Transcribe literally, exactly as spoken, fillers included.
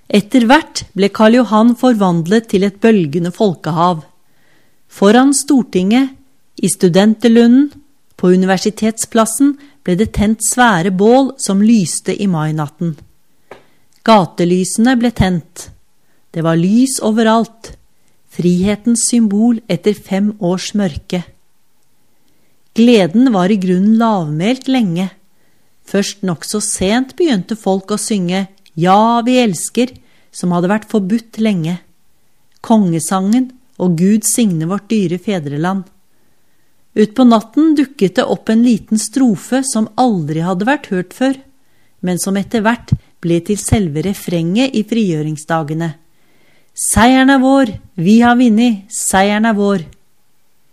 Etter hvert ble Karl Johan forvandlet til et bølgende folkehav. Foran Stortinget, i studenterlunden, på universitetsplassen ble det tent svære bål som lyste i mainatten. Gatelysene ble tent. Det var lys overalt, frihetens symbol etter fem års mørke. Gleden var i grunnen lavmælt lenge. Først nok så sent begynte folk å synge «Ja, vi elsker», som hadde vært forbudt lenge. Kongesangen og Gud signe vårt dyre fedreland. Ut på natten dukket det opp en liten strofe som aldri hadde vært hørt før, men som etter hvert ble til selve refrenget i frigjøringsdagene. Seieren er vår, vi har vinnet, seieren er vår.